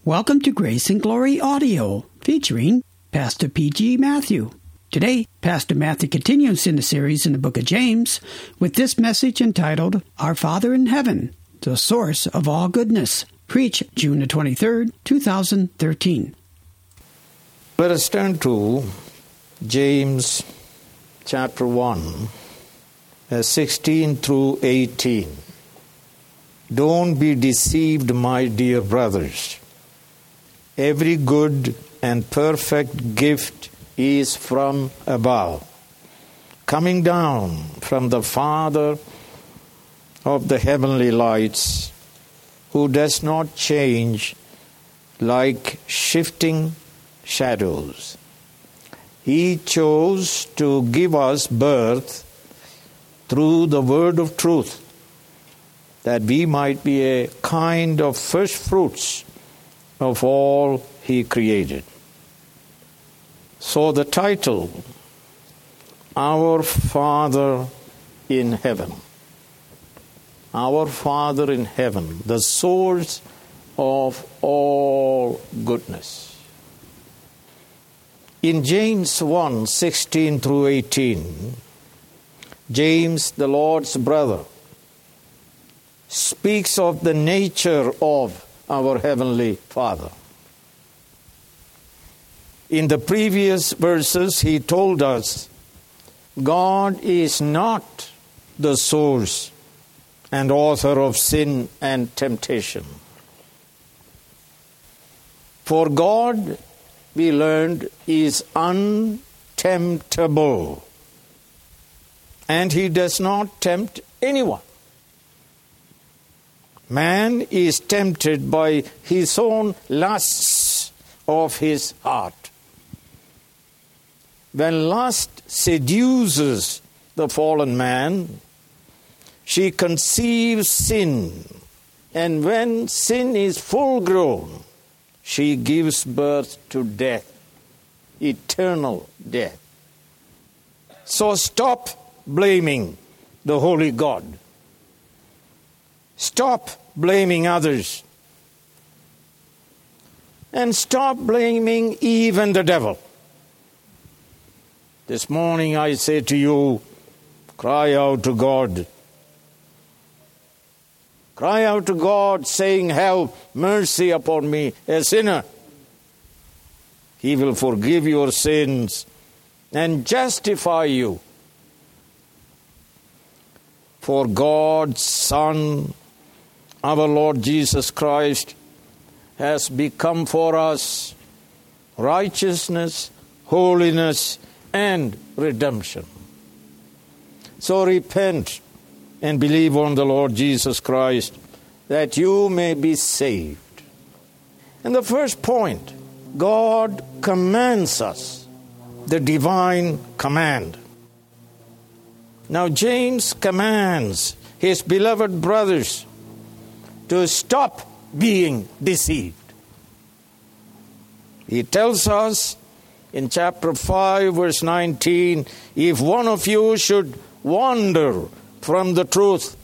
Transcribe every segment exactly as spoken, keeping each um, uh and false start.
Welcome to Grace and Glory Audio, featuring Pastor P G. Matthew. Today, Pastor Matthew continues in the series in the book of James with this message entitled, Our Father in Heaven, the Source of All Goodness, preached June the twenty-third, two thousand thirteen. Let us turn to James chapter one, verse sixteen through eighteen. Don't be deceived, my dear brothers. Every good and perfect gift is from above, coming down from the Father of the heavenly lights, who does not change like shifting shadows. He chose to give us birth through the word of truth, that we might be a kind of first fruits of all He created. So the title, Our Father in Heaven. Our Father in Heaven, the source of all goodness. In James one, sixteen through eighteen, James, the Lord's brother, speaks of the nature of our Heavenly Father. In the previous verses, he told us, God is not the source and author of sin and temptation. For God, we learned, is untemptable, and He does not tempt anyone. Man is tempted by his own lusts of his heart. When lust seduces the fallen man, she conceives sin, and when sin is full grown, she gives birth to death, eternal death. So stop blaming the Holy God. Stop blaming others. And stop blaming even the devil. This morning I say to you, cry out to God. Cry out to God, saying, have mercy upon me, a sinner. He will forgive your sins and justify you. For God's Son, our Lord Jesus Christ, has become for us righteousness, holiness, and redemption. So repent and believe on the Lord Jesus Christ, that you may be saved. And the first point, God commands us, the divine command. Now James commands his beloved brothers to stop being deceived. He tells us in chapter five, verse nineteen, if one of you should wander from the truth,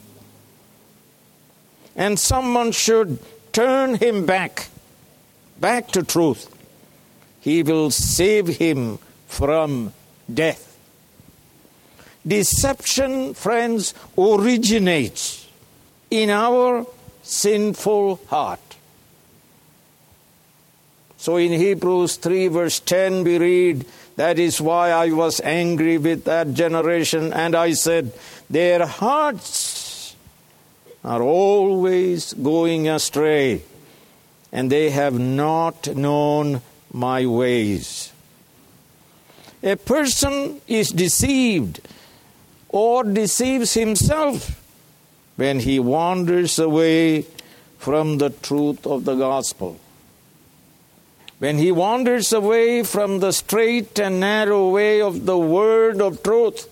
and someone should turn him back, back to truth, he will save him from death. Deception, friends, originates in our sinful heart. So in Hebrews three verse ten we read, that is why I was angry with that generation, and I said, their hearts are always going astray, and they have not known my ways. A person is deceived or deceives himself when he wanders away from the truth of the gospel. When he wanders away from the straight and narrow way of the word of truth.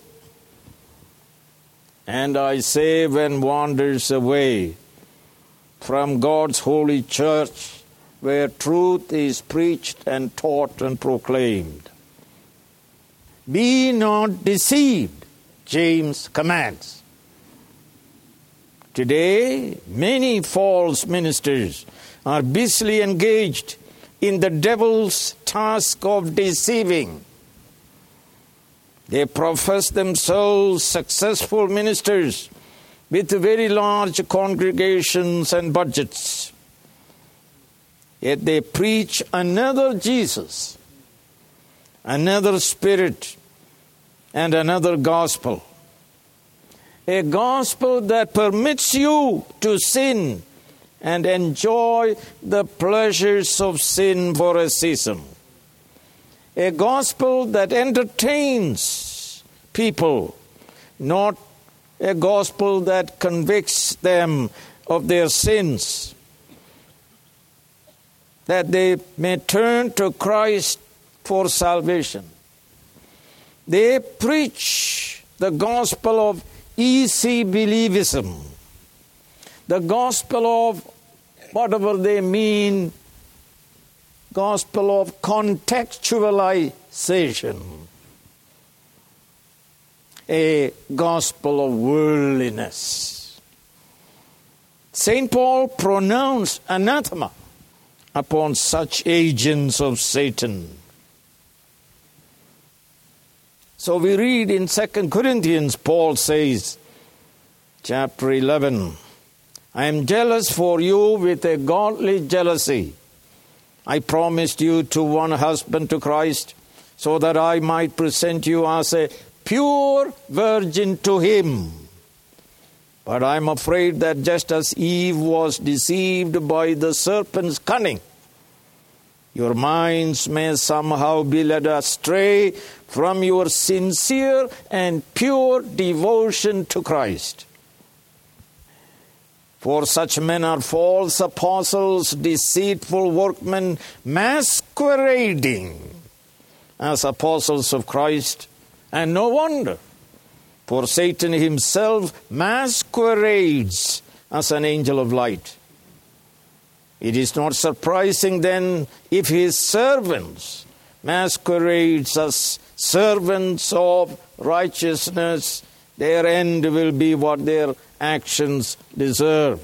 And I say, when wanders away from God's holy church, where truth is preached and taught and proclaimed. Be not deceived, James commands. Today, many false ministers are busily engaged in the devil's task of deceiving. They profess themselves successful ministers with very large congregations and budgets. Yet they preach another Jesus, another spirit, and another gospel. A gospel that permits you to sin and enjoy the pleasures of sin for a season. A gospel that entertains people, not a gospel that convicts them of their sins, that they may turn to Christ for salvation. They preach the gospel of easy believism, the gospel of whatever they mean, gospel of contextualization, a gospel of worldliness. Saint Paul pronounced anathema upon such agents of Satan. So we read in Second Corinthians, Paul says, chapter eleven, I am jealous for you with a godly jealousy. I promised you to one husband, to Christ, so that I might present you as a pure virgin to him. But I am afraid that just as Eve was deceived by the serpent's cunning, your minds may somehow be led astray from your sincere and pure devotion to Christ. For such men are false apostles, deceitful workmen, masquerading as apostles of Christ. And no wonder, for Satan himself masquerades as an angel of light. It is not surprising then if his servants masquerades as servants of righteousness. Their end will be what their actions deserve.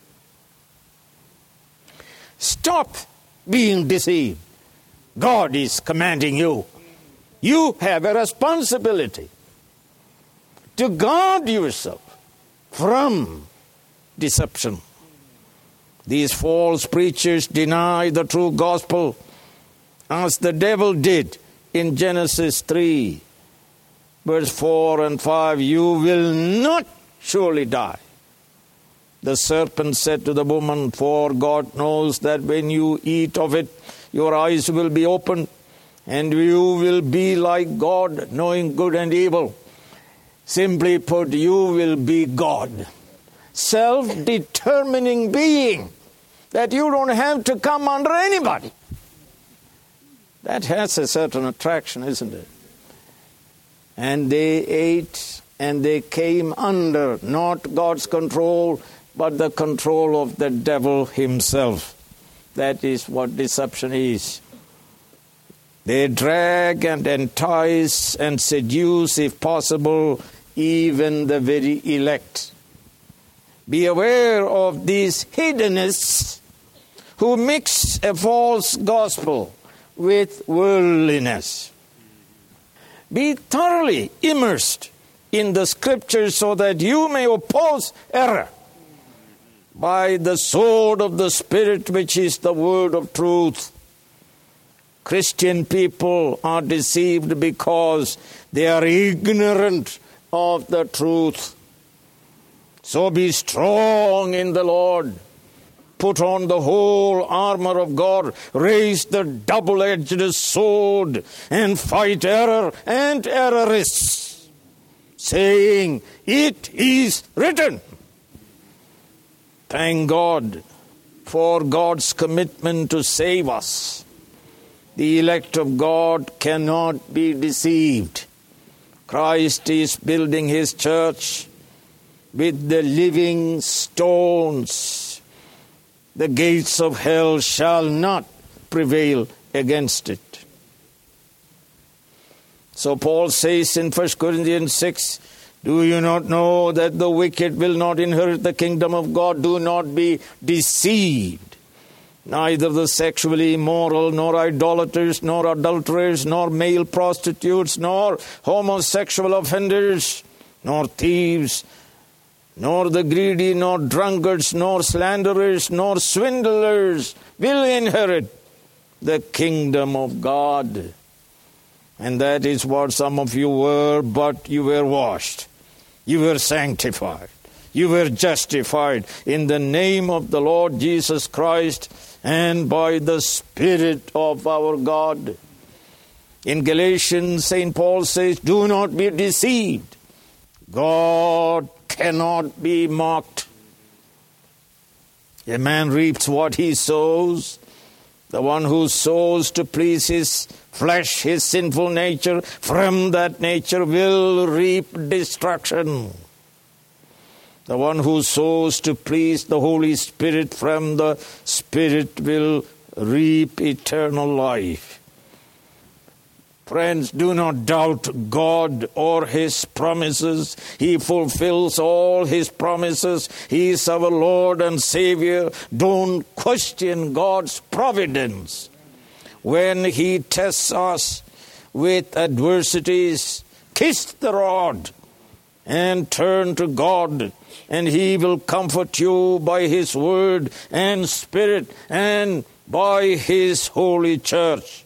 Stop being deceived. God is commanding you. You have a responsibility to guard yourself from deception. These false preachers deny the true gospel as the devil did in Genesis three, verse four and five. You will not surely die. The serpent said to the woman, for God knows that when you eat of it, your eyes will be opened, and you will be like God, knowing good and evil. Simply put, you will be God. Self-determining being, that you don't have to come under anybody. That has a certain attraction, isn't it? And they ate and they came under not God's control, but the control of the devil himself. That is what deception is. They drag and entice and seduce, if possible, even the very elect. Be aware of these hedonists who mix a false gospel with worldliness. Be thoroughly immersed in the Scriptures so that you may oppose error by the sword of the Spirit, which is the word of truth. Christian people are deceived because they are ignorant of the truth. So be strong in the Lord. Put on the whole armor of God. Raise the double-edged sword and fight error and errorists, saying, it is written. Thank God for God's commitment to save us. The elect of God cannot be deceived. Christ is building his church with the living stones. The gates of hell shall not prevail against it. So Paul says in First Corinthians six, do you not know that the wicked will not inherit the kingdom of God? Do not be deceived. neither the sexually immoral, nor idolaters, nor adulterers, nor male prostitutes, nor homosexual offenders, nor thieves, nor the greedy, nor drunkards, nor slanderers, nor swindlers will inherit the kingdom of God. And that is what some of you were, but you were washed. You were sanctified. You were justified in the name of the Lord Jesus Christ and by the Spirit of our God. In Galatians, Saint Paul says, do not be deceived. God cannot be mocked. A man reaps what he sows. The one who sows to please his flesh, his sinful nature, from that nature will reap destruction. The one who sows to please the Holy Spirit from the Spirit will reap eternal life. Friends, do not doubt God or His promises. He fulfills all His promises. He is our Lord and Savior. Don't question God's providence. When He tests us with adversities, kiss the rod and turn to God, and He will comfort you by His word and Spirit and by His holy church.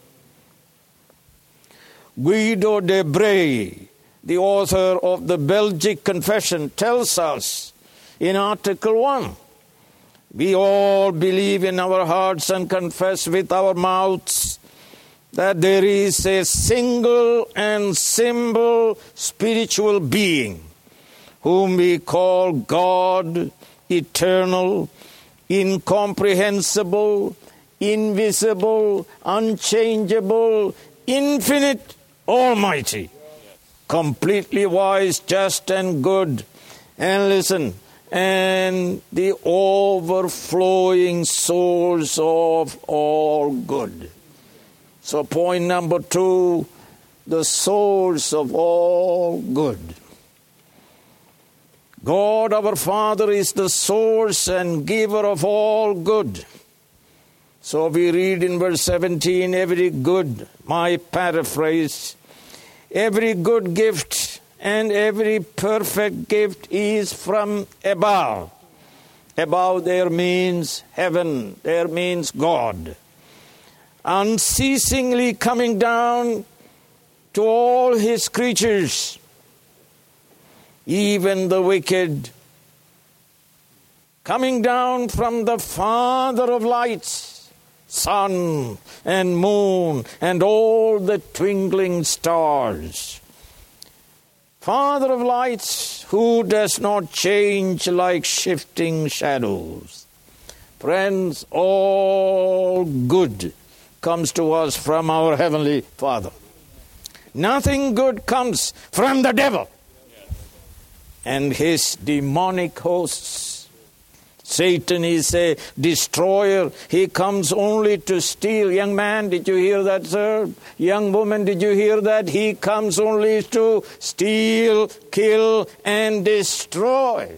Guido de Brès, the author of the Belgic Confession, tells us in Article one, we all believe in our hearts and confess with our mouths that there is a single and simple spiritual being whom we call God, eternal, incomprehensible, invisible, unchangeable, infinite, almighty, completely wise, just and good. And listen, and the overflowing source of all good. So point number two, the source of all good. God our Father is the source and giver of all good. So we read in verse seventeen, every good, my paraphrase, every good gift and every perfect gift is from above. Above there means heaven, there means God. Unceasingly coming down to all His creatures, even the wicked, coming down from the Father of lights, sun and moon and all the twinkling stars. Father of lights, who does not change like shifting shadows. Friends, all good comes to us from our Heavenly Father. Nothing good comes from the devil and his demonic hosts. Satan is a destroyer. He comes only to steal. Young man, did you hear that, sir? Young woman, did you hear that? He comes only to steal, kill, and destroy.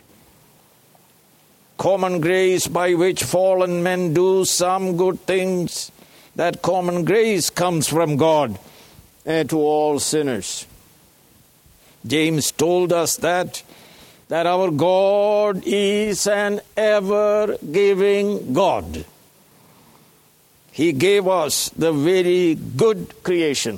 Common grace by which fallen men do some good things, that common grace comes from God uh, to all sinners. James told us that that our God is an ever-giving God. He gave us the very good creation.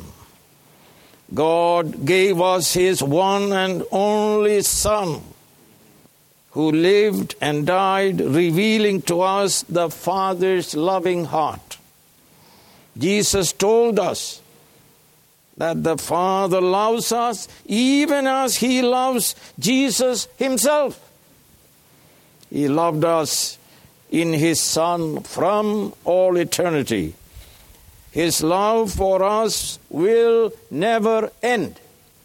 God gave us His one and only Son, who lived and died, revealing to us the Father's loving heart. Jesus told us that the Father loves us even as He loves Jesus Himself. He loved us in His Son from all eternity. His love for us will never end.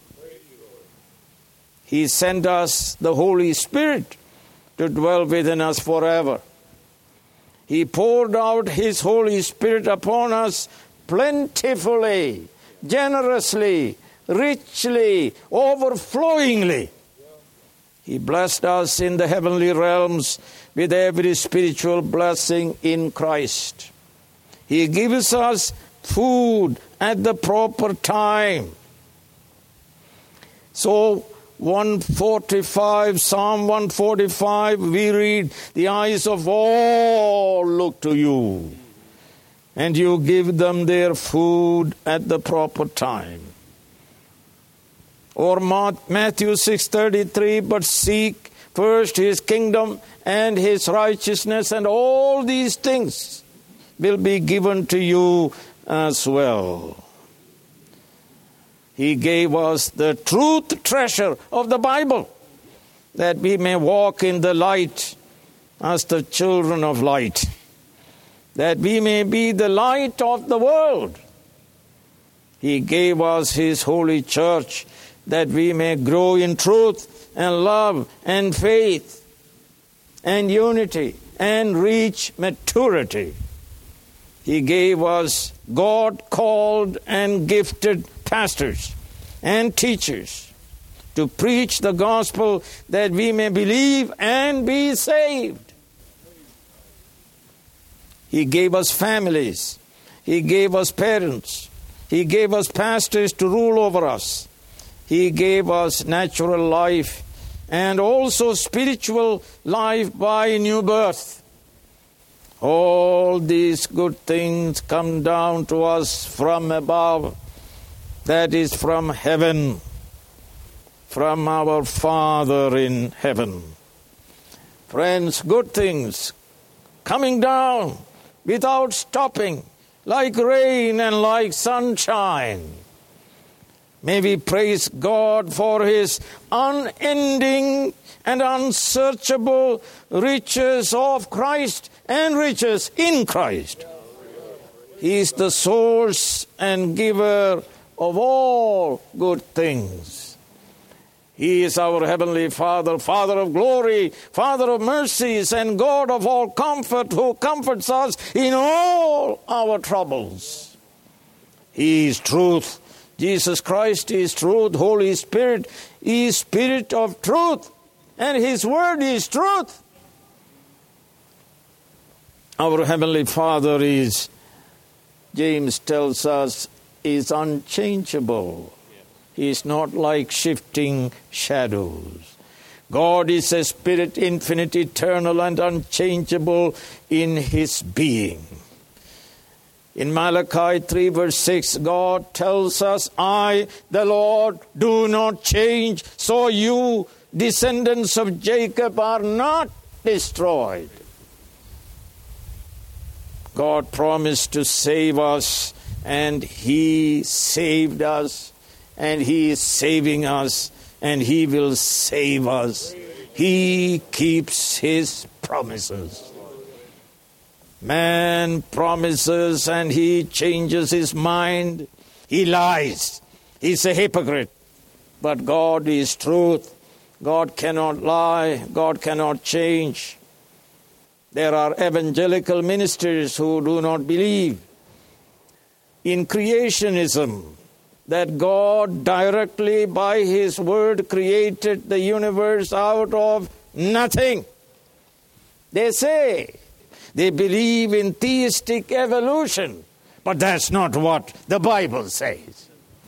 He sent us the Holy Spirit to dwell within us forever. He poured out His Holy Spirit upon us plentifully, generously, richly, overflowingly. He blessed us in the heavenly realms with every spiritual blessing in Christ. He gives us food at the proper time. So, one forty-five, Psalm one forty-five, we read, the eyes of all look to you, and you give them their food at the proper time. Or Matthew six thirty-three, but seek first his kingdom and his righteousness, and all these things will be given to you as well. He gave us the truth treasure of the Bible, that we may walk in the light as the children of light, that we may be the light of the world. He gave us his holy church, that we may grow in truth and love and faith and unity and reach maturity. He gave us God-called and gifted pastors and teachers to preach the gospel, that we may believe and be saved. He gave us families. He gave us parents. He gave us pastors to rule over us. He gave us natural life and also spiritual life by new birth. All these good things come down to us from above. That is from heaven, from our Father in heaven. Friends, good things coming down without stopping, like rain and like sunshine. May we praise God for his unending and unsearchable riches of Christ and riches in Christ. He is the source and giver of all good things. He is our heavenly Father, Father of glory, Father of mercies, and God of all comfort, who comforts us in all our troubles. He is truth. Jesus Christ is truth. Holy Spirit is Spirit of truth, and his word is truth. Our heavenly Father is, James tells us, is unchangeable. He is not like shifting shadows. God is a spirit, infinite, eternal, and unchangeable in his being. In Malachi three verse six, God tells us, I, the Lord, do not change, so you, descendants of Jacob, are not destroyed. God promised to save us, and he saved us, and he is saving us, and he will save us. He keeps his promises. Man promises and he changes his mind. He lies. He's a hypocrite. But God is truth. God cannot lie. God cannot change. There are evangelical ministers who do not believe in creationism, that God directly by his word created the universe out of nothing. They say they believe in theistic evolution, but that's not what the Bible says.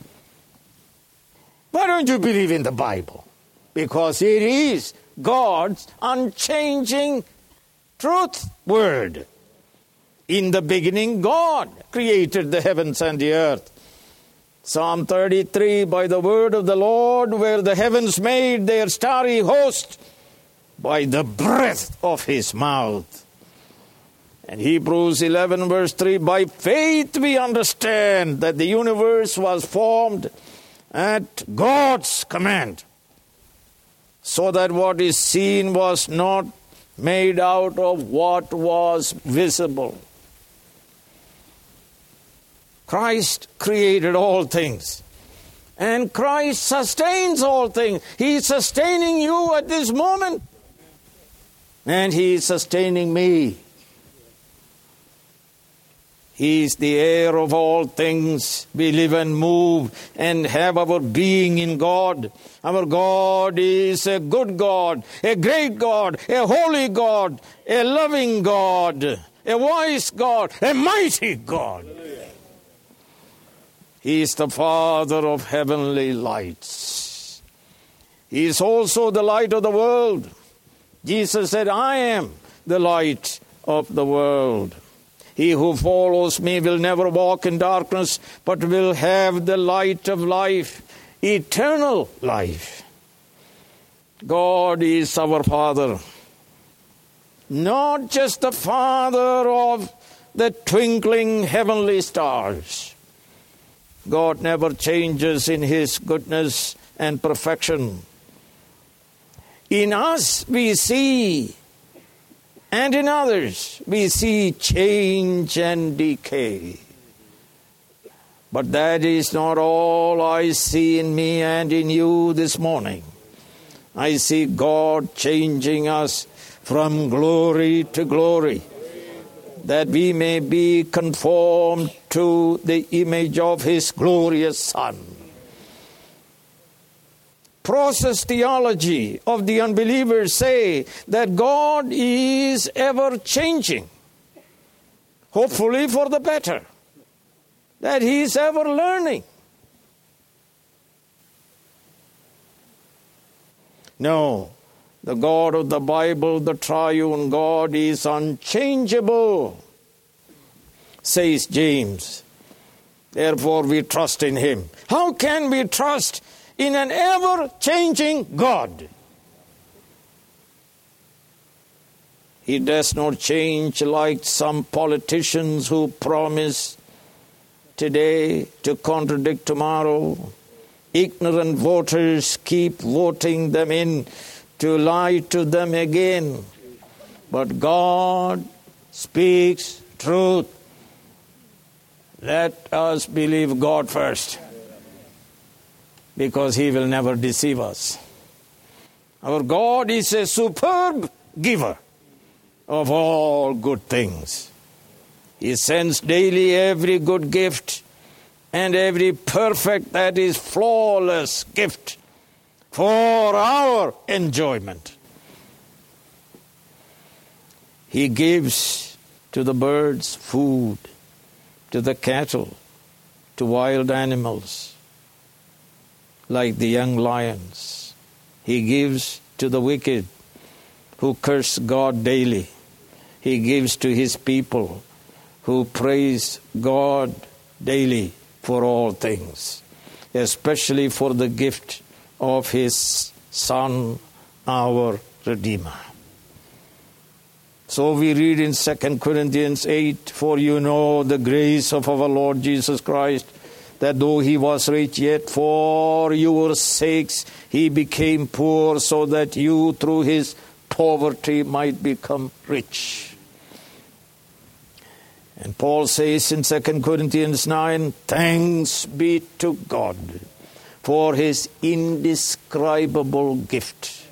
Why don't you believe in the Bible? Because it is God's unchanging truth word. In the beginning, God created the heavens and the earth. Psalm thirty-three, by the word of the Lord were the heavens made, their starry host, by the breath of his mouth. And Hebrews eleven verse three, by faith we understand that the universe was formed at God's command, so that what is seen was not made out of what was visible. Christ created all things, and Christ sustains all things. He is sustaining you at this moment, and he is sustaining me. He is the heir of all things. We live and move and have our being in God. Our God is a good God, a great God, a holy God, a loving God, a wise God, a mighty God. He is the Father of heavenly lights. He is also the light of the world. Jesus said, I am the light of the world. He who follows me will never walk in darkness, but will have the light of life, eternal life. God is our Father, not just the Father of the twinkling heavenly stars. God never changes in His goodness and perfection. In us we see, and in others we see change and decay. But that is not all I see in me and in you this morning. I see God changing us from glory to glory, that we may be conformed to the image of His glorious Son. Process theology of the unbelievers say that God is ever changing, hopefully for the better, that He is ever learning. No, the God of the Bible, the triune God, is unchangeable, says James. Therefore we trust in Him. How can we trust in an ever-changing God? He does not change like some politicians who promise today to contradict tomorrow. Ignorant voters keep voting them in to lie to them again. But God speaks truth. Let us believe God first, because He will never deceive us. Our God is a superb giver of all good things. He sends daily every good gift and every perfect, that is flawless gift for our enjoyment. He gives to the birds food, to the cattle, to wild animals, like the young lions. He gives to the wicked who curse God daily. He gives to His people who praise God daily for all things, especially for the gift of His Son, our Redeemer. So we read in Second Corinthians eight, for you know the grace of our Lord Jesus Christ, that though He was rich, yet for your sakes He became poor, so that you through His poverty might become rich. And Paul says in Second Corinthians nine, thanks be to God for His indescribable gift.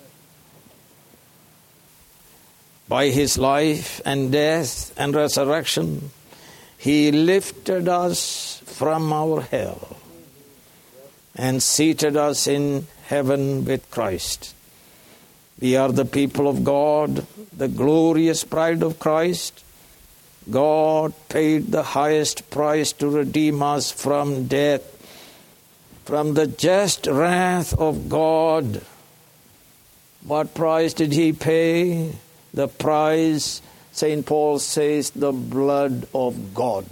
By His life and death and resurrection, He lifted us from our hell and seated us in heaven with Christ. We are the people of God, the glorious bride of Christ. God paid the highest price to redeem us from death, from the just wrath of God. What price did He pay? The price, Saint Paul says, the blood of God.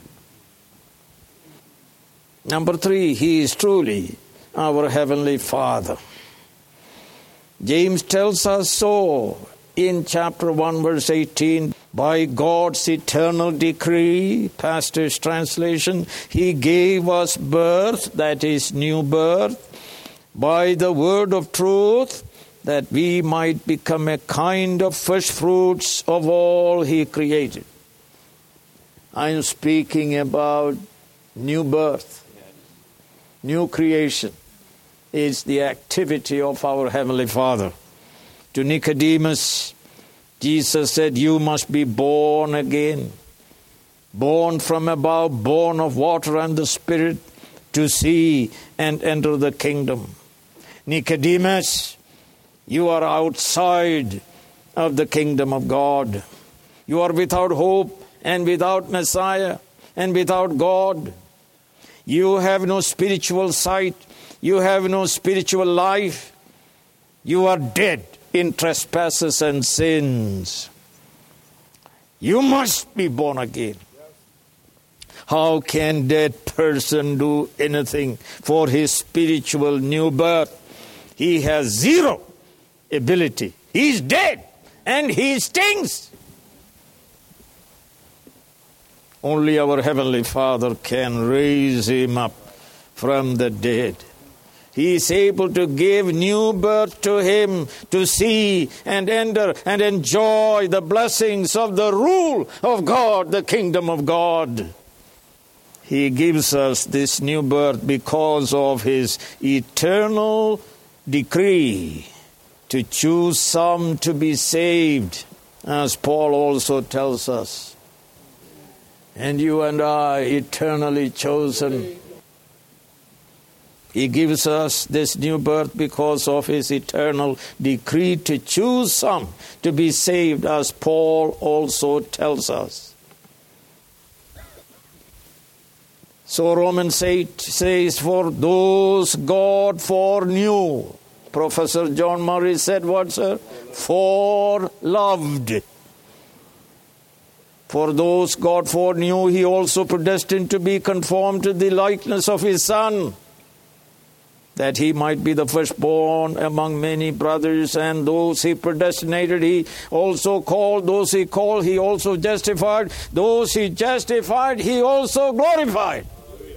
Number three, He is truly our Heavenly Father. James tells us so in chapter one, verse eighteen. By God's eternal decree, Pastor's translation, He gave us birth, that is new birth, by the word of truth, that we might become a kind of first fruits of all He created. I am speaking about new birth. New creation is the activity of our Heavenly Father. To Nicodemus, Jesus said, you must be born again. born from above, born of water and the Spirit, to see and enter the kingdom. Nicodemus, you are outside of the kingdom of God. You are without hope and without Messiah and without God. You have no spiritual sight. You have no spiritual life. You are dead in trespasses and sins. You must be born again. How can that person do anything for his spiritual new birth? He has zero ability. He's dead and he stinks. Only our Heavenly Father can raise him up from the dead. He is able to give new birth to him, to see and enter and enjoy the blessings of the rule of God, the kingdom of God. He gives us this new birth because of his eternal decree to choose some to be saved, as Paul also tells us. And you and I, eternally chosen. He gives us this new birth because of his eternal decree to choose some to be saved, as Paul also tells us. So Romans eight says, for those God foreknew. Professor John Murray said what, sir? Foreloved. For those God foreknew, he also predestined to be conformed to the likeness of his Son, that he might be the firstborn among many brothers. And those he predestinated, he also called. Those he called, he also justified. Those he justified, he also glorified.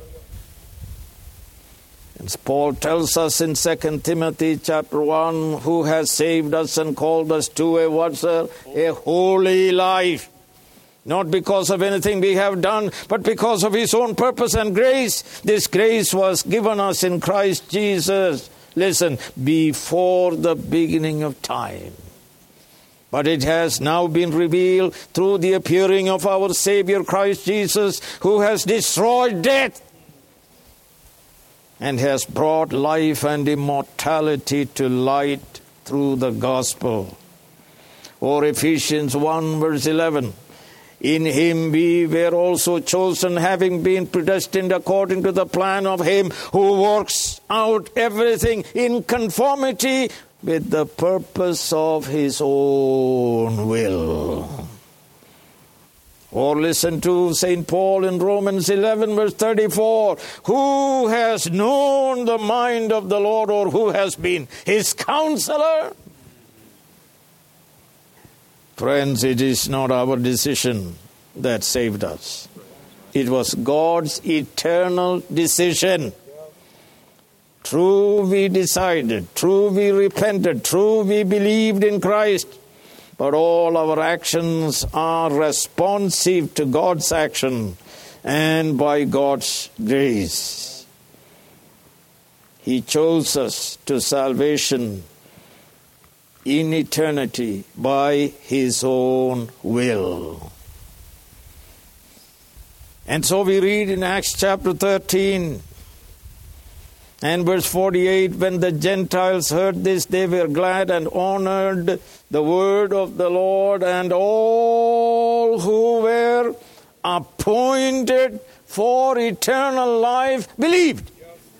As Paul tells us in Second Timothy chapter one, who has saved us and called us to a what, sir? A holy life. Not because of anything we have done, but because of his own purpose and grace. This grace was given us in Christ Jesus. Listen, before the beginning of time. But it has now been revealed through the appearing of our Savior Christ Jesus, who has destroyed death and has brought life and immortality to light through the gospel. Or Ephesians one verse eleven. In him we were also chosen, having been predestined according to the plan of him who works out everything in conformity with the purpose of his own will. Or listen to Saint Paul in Romans eleven verse thirty-four. Who has known the mind of the Lord, or who has been his counselor? Friends, it is not our decision that saved us. It was God's eternal decision. True, we decided. True, we repented. True, we believed in Christ. But all our actions are responsive to God's action and by God's grace. He chose us to salvation in eternity by his own will. And so we read in Acts chapter thirteen and verse forty-eight, when the Gentiles heard this, they were glad and honored the word of the Lord, and all who were appointed for eternal life believed.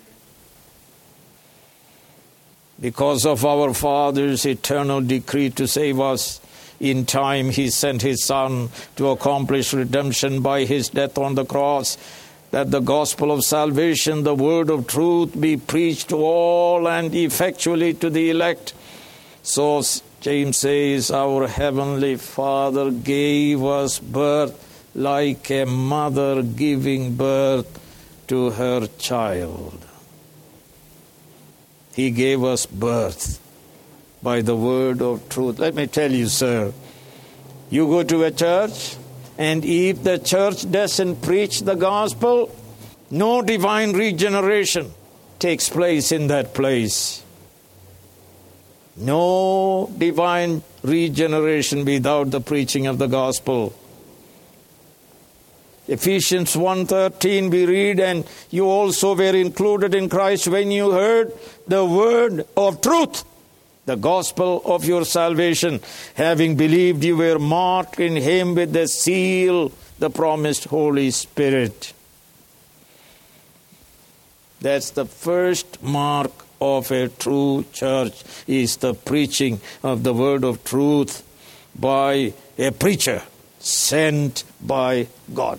Because of our Father's eternal decree to save us, in time he sent his Son to accomplish redemption by his death on the cross, that the gospel of salvation, the word of truth, be preached to all and effectually to the elect. So James says, our Heavenly Father gave us birth like a mother giving birth to her child. He gave us birth by the word of truth. Let me tell you, sir, you go to a church, and if the church doesn't preach the gospel, no divine regeneration takes place in that place. No divine regeneration without the preaching of the gospel. Ephesians one thirteen we read, and you also were included in Christ when you heard the word of truth, the gospel of your salvation. Having believed, you were marked in him with the seal, the promised Holy Spirit. That's the first mark of a true church, is the preaching of the word of truth by a preacher sent by God.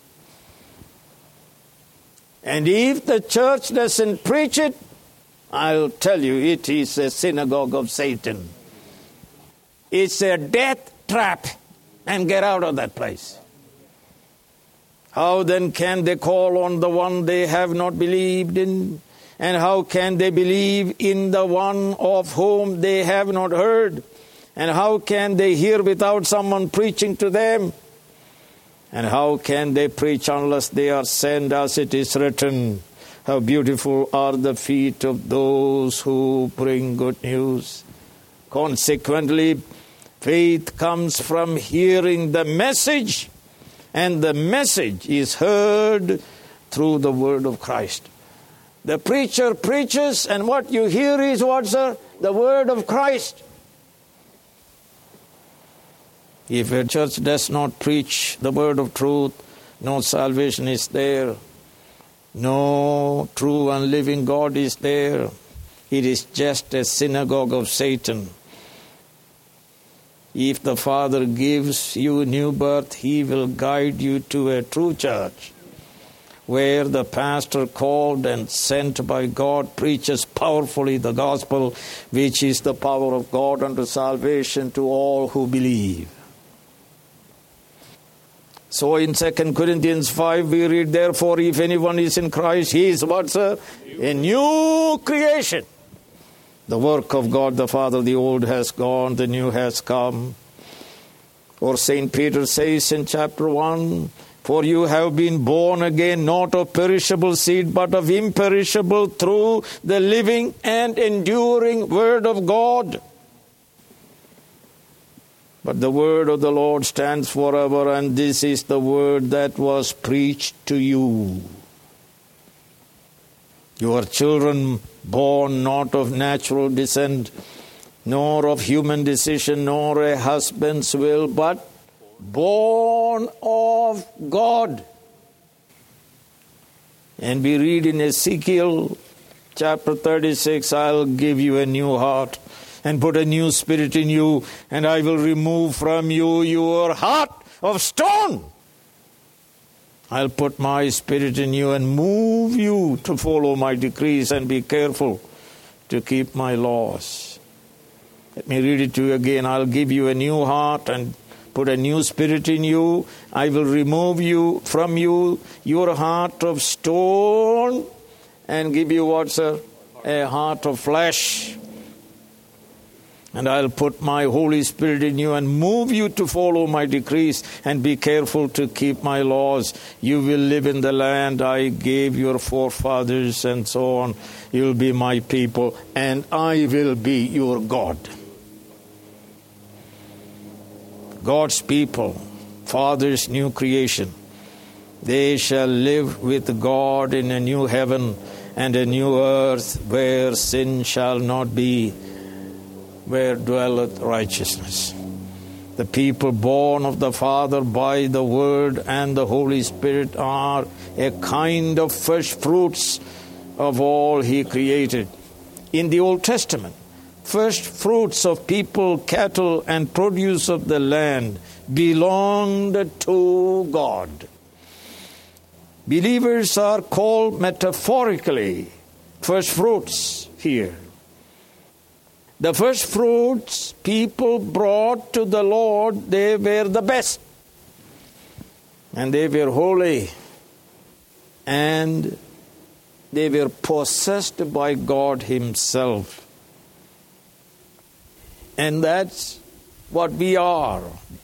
And if the church doesn't preach it, I'll tell you, it is a synagogue of Satan. It's a death trap, and get out of that place. How then can they call on the one they have not believed in? And how can they believe in the one of whom they have not heard? And how can they hear without someone preaching to them? And how can they preach unless they are sent, as it is written, how beautiful are the feet of those who bring good news. Consequently, faith comes from hearing the message, and the message is heard through the word of Christ. The preacher preaches, and what you hear is what, sir? The word of Christ. If a church does not preach the word of truth, no salvation is there. No true and living God is there. It is just a synagogue of Satan. If the Father gives you new birth, He will guide you to a true church, where the pastor called and sent by God preaches powerfully the gospel, which is the power of God unto salvation to all who believe. So in Second Corinthians five we read, therefore if anyone is in Christ, he is what, sir? A new creation. The work of God the Father, the old has gone, the new has come. Or Saint Peter says in chapter one, for you have been born again, not of perishable seed, but of imperishable, through the living and enduring word of God. But the word of the Lord stands forever, and this is the word that was preached to you. You are children born not of natural descent, nor of human decision, nor a husband's will, but born of God. And we read in Ezekiel chapter thirty-six, I'll give you a new heart and put a new spirit in you, and I will remove from you your heart of stone. I'll put my spirit in you and move you to follow my decrees and be careful to keep my laws. Let me read it to you again. I'll give you a new heart and put a new spirit in you. I will remove you from you your heart of stone and give you what, sir? A heart of flesh. And I'll put my Holy Spirit in you and move you to follow my decrees and be careful to keep my laws. You will live in the land I gave your forefathers, and so on. You'll be my people, and I will be your God. God's people, Father's new creation, they shall live with God in a new heaven and a new earth where sin shall not be, where dwelleth righteousness. The people born of the Father by the Word and the Holy Spirit are a kind of first fruits of all He created. In the Old Testament, first fruits of people, cattle, and produce of the land belonged to God. Believers are called metaphorically first fruits here. The first fruits people brought to the Lord, they were the best. And they were holy. And they were possessed by God Himself. And that's what we are.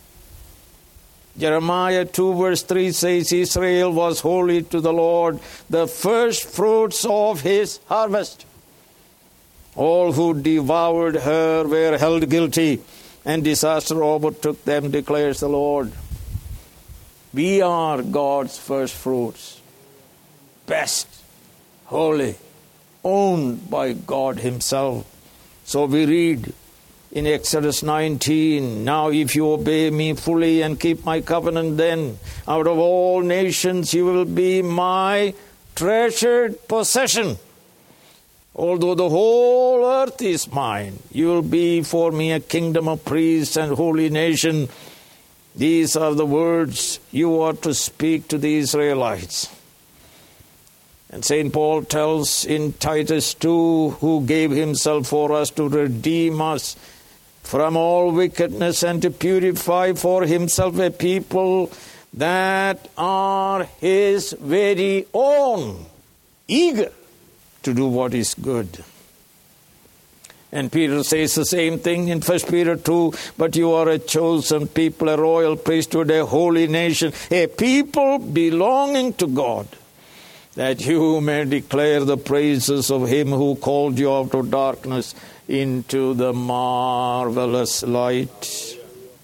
Jeremiah two verse three says, Israel was holy to the Lord, the first fruits of His harvest. All who devoured her were held guilty, and disaster overtook them, declares the Lord. We are God's first fruits, best, holy, owned by God himself. So we read in Exodus nineteen, now if you obey me fully and keep my covenant, then out of all nations you will be my treasured possession. Although the whole earth is mine, you will be for me a kingdom of priests and holy nation. These are the words you are to speak to the Israelites. And Saint Paul tells in Titus two, who gave himself for us to redeem us from all wickedness and to purify for himself a people that are his very own, eager to do what is good. And Peter says the same thing in First Peter two, but you are a chosen people, a royal priesthood, a holy nation, a people belonging to God, that you may declare the praises of him who called you out of darkness into the marvelous light.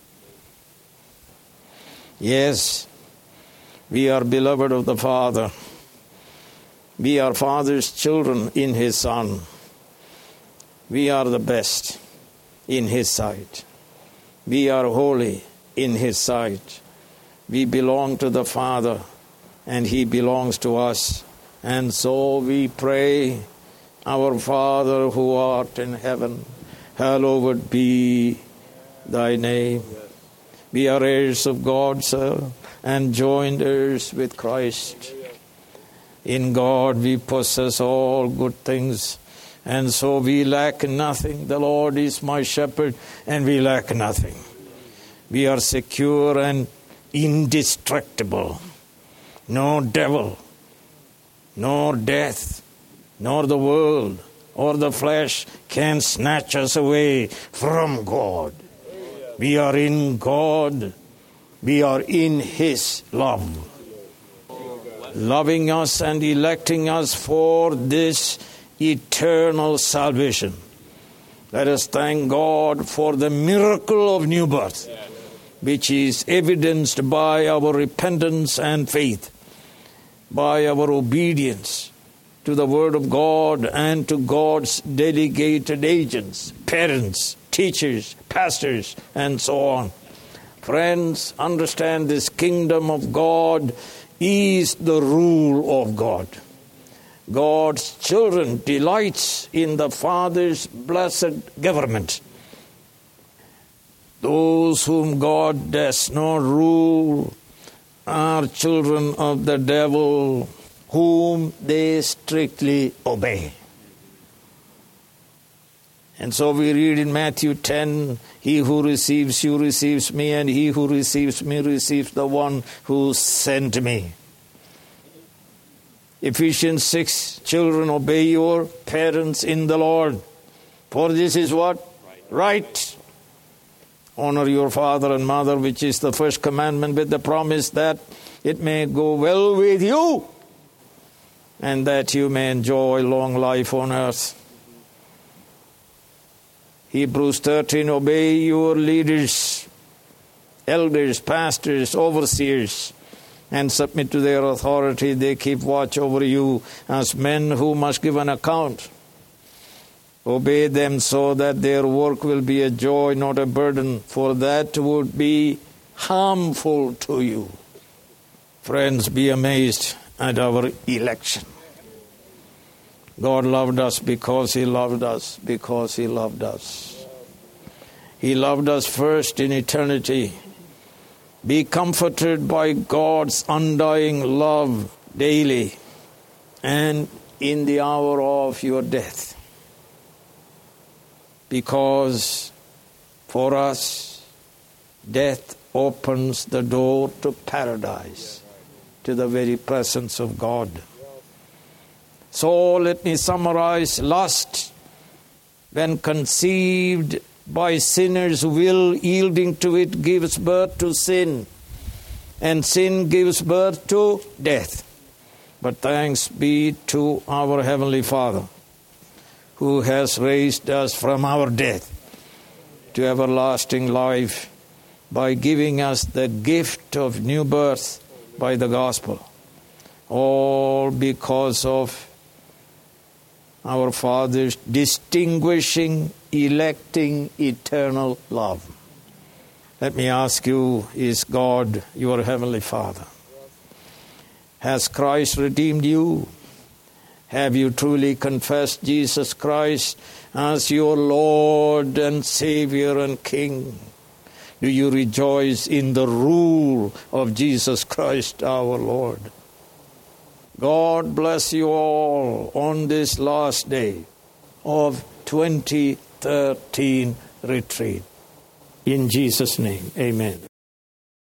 Yes, we are beloved of the Father. We are Father's children in his Son. We are the best in his sight. We are holy in his sight. We belong to the Father, and he belongs to us. And so we pray, our Father who art in heaven, hallowed be thy name. We are heirs of God, sir, and joint heirs with Christ. In God we possess all good things, and so we lack nothing. The Lord is my shepherd, and we lack nothing. We are secure and indestructible. No devil, nor death, nor the world, or the flesh can snatch us away from God. We are in God. We are in his love, loving us and electing us for this eternal salvation. Let us thank God for the miracle of new birth, which is evidenced by our repentance and faith, by our obedience to the Word of God and to God's delegated agents, parents, teachers, pastors, and so on. Friends, understand this kingdom of God is the rule of God. God's children delights in the Father's blessed government. Those whom God does not rule are children of the devil, whom they strictly obey. And so we read in Matthew ten, he who receives you receives me, and he who receives me receives the one who sent me. Ephesians six, children, obey your parents in the Lord, for this is what? Right. right. Honor your father and mother, which is the first commandment, with the promise that it may go well with you, and that you may enjoy long life on earth. Hebrews thirteen, obey your leaders, elders, pastors, overseers, and submit to their authority. They keep watch over you as men who must give an account. Obey them so that their work will be a joy, not a burden, for that would be harmful to you. Friends, be amazed at our election. God loved us because he loved us, because he loved us. He loved us first in eternity. Be comforted by God's undying love daily and in the hour of your death. Because for us, death opens the door to paradise, to the very presence of God. So let me summarize. Lust, when conceived by sinner's will, yielding to it, gives birth to sin. And sin gives birth to death. But thanks be to our Heavenly Father, who has raised us from our death to everlasting life by giving us the gift of new birth by the gospel. All because of our Father's distinguishing, electing, eternal love. Let me ask you, is God your Heavenly Father? Has Christ redeemed you? Have you truly confessed Jesus Christ as your Lord and Savior and King? Do you rejoice in the rule of Jesus Christ our Lord? God bless you all on this last day of twenty thirteen retreat. In Jesus' name, amen.